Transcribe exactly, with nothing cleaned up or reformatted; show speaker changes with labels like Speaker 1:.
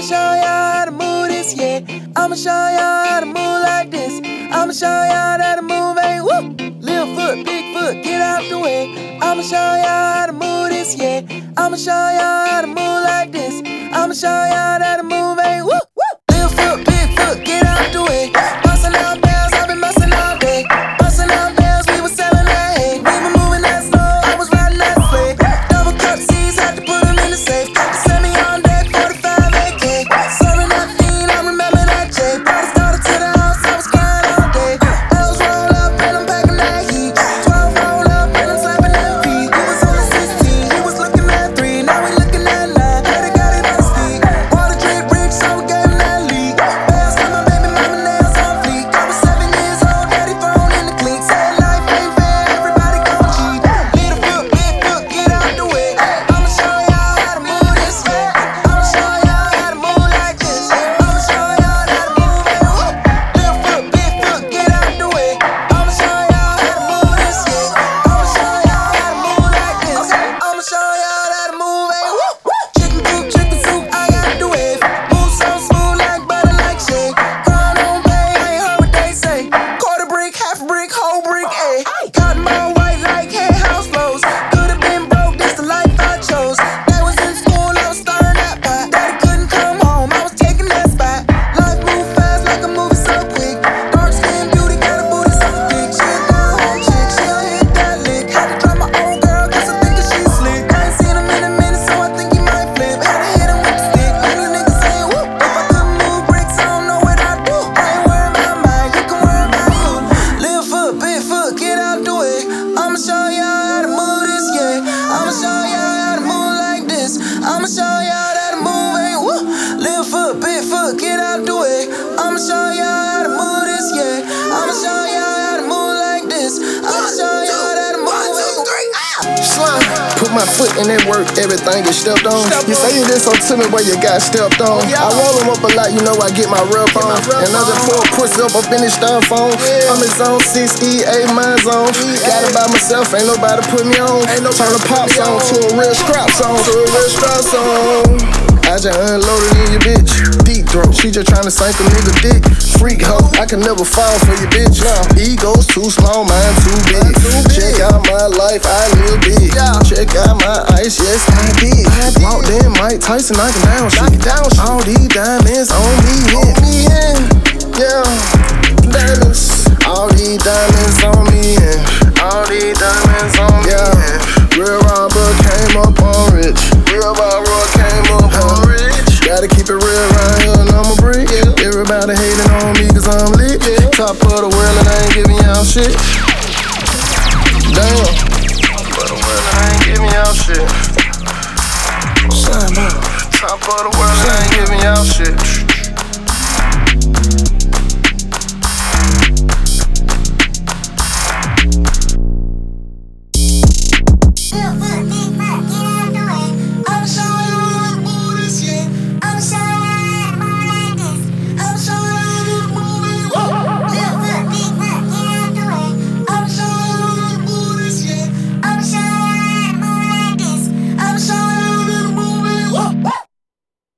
Speaker 1: show y'all how to move this, yeah. I'ma show y'all how to move like this. I'ma show y'all how to move, hey, woo. Little foot, big foot, get out the way. I'ma show y'all how to move this, yeah. I'ma show y'all how to move like this. I'ma show y'all how to move, hey, woo, woo. Little foot, big foot, get out the way. Bustin' out bells, I've been bustin' all day. Bustin' out bells, we was selling that hay. We been moving that slow, I was riding that sleigh. Double cup C's, had to put them in the safe. Send me on deck, forty-five A K. Serving that fiend, I remember that J. Party started to the house, I was crying all day. L's roll up and I'm packing that heat. twelve roll up and I'm slapping that beat. He was on sixteen, he was looking at three. Now we looking at nine, better got it on his feet. Water drip rich, so we gave him that leak. Bells got my baby mama nails on fleek. I was seven years old, daddy thrown in the cleats. Said life ain't fair, everybody gon' cheat. Little foot, big foot, get out the way. I'ma show y'all how to move this, yeah. I'ma show y'all how to move like this. I'ma show y'all how to move it, woo. Little foot, big foot, get out the way. I'ma show y'all how to move this, yeah. I'ma show y'all how to move like this. I'ma show y'all how to move it, woo, woo. Chicken coop, chicken soup, I got the wave. Move so smooth like butter, like shake. Crown on pay, I ain't heard what they say. Quarter brick, half brick, whole brick, ayy. Cotton ball white like hay house flows. Could've been broke, this the life I chose. They was in school, I was stirring that pot. Daddy couldn't come home, I was taking that spot. Life move fast like a movie so quick. Dark skin beauty, got a booty so thick. She a go-home chick, she'll hit that lick. Had to drop my old girl, cause I think that she slick. I ain't seen him in a minute, so I think he might flip. Had to hit him with the stick, and these niggas saying whoop. If I couldn't move bricks, I don't know what I'd do. I ain't worried about mine, you can worry about you. Little foot, big foot, get out the way. I'ma show y'all how to move this, yeah. I'ma show y'all how to move like this. I'ma show y'all how to move, hey, woo. Little foot, big foot, get out the way. I'ma show y'all how to move this, yeah. I'ma show y'all how to move like this. I'ma show y'all how to move, hey,
Speaker 2: Slime. Put my foot in that work, everything get stepped on. You say you did so to me, but you got stepped on. I roll them up a lot, you know I get my rub on. And I just pour a pussy up up in this styrofoam. I'm in zone six E A, my zone. Got it by myself, ain't nobody put me on. Turn the pop song to a real scrap song, to a real scrap song. I just unloaded in your bitch. Deep throat, she just tryna sink a nigga dick. Freak hoe, I can never fall for your bitch. Ego's too small, mine too big. Check out my life, I live big. Check out my ice, yes I did. Walked in Mike Tyson, knock him down shit. All these diamonds on me, yeah. Yeah, diamonds. All these diamonds on me, yeah. All these diamonds on me, yeah. Real robber came up on rich. Real robber came up on rich. Gotta keep it real right here and I'm a brick. Everybody hating on me cause I'm lit. Top of the world and I ain't giving y'all shit. Damn. Top of the world and I ain't giving y'all shit. Top of the world and I ain't giving y'all shit.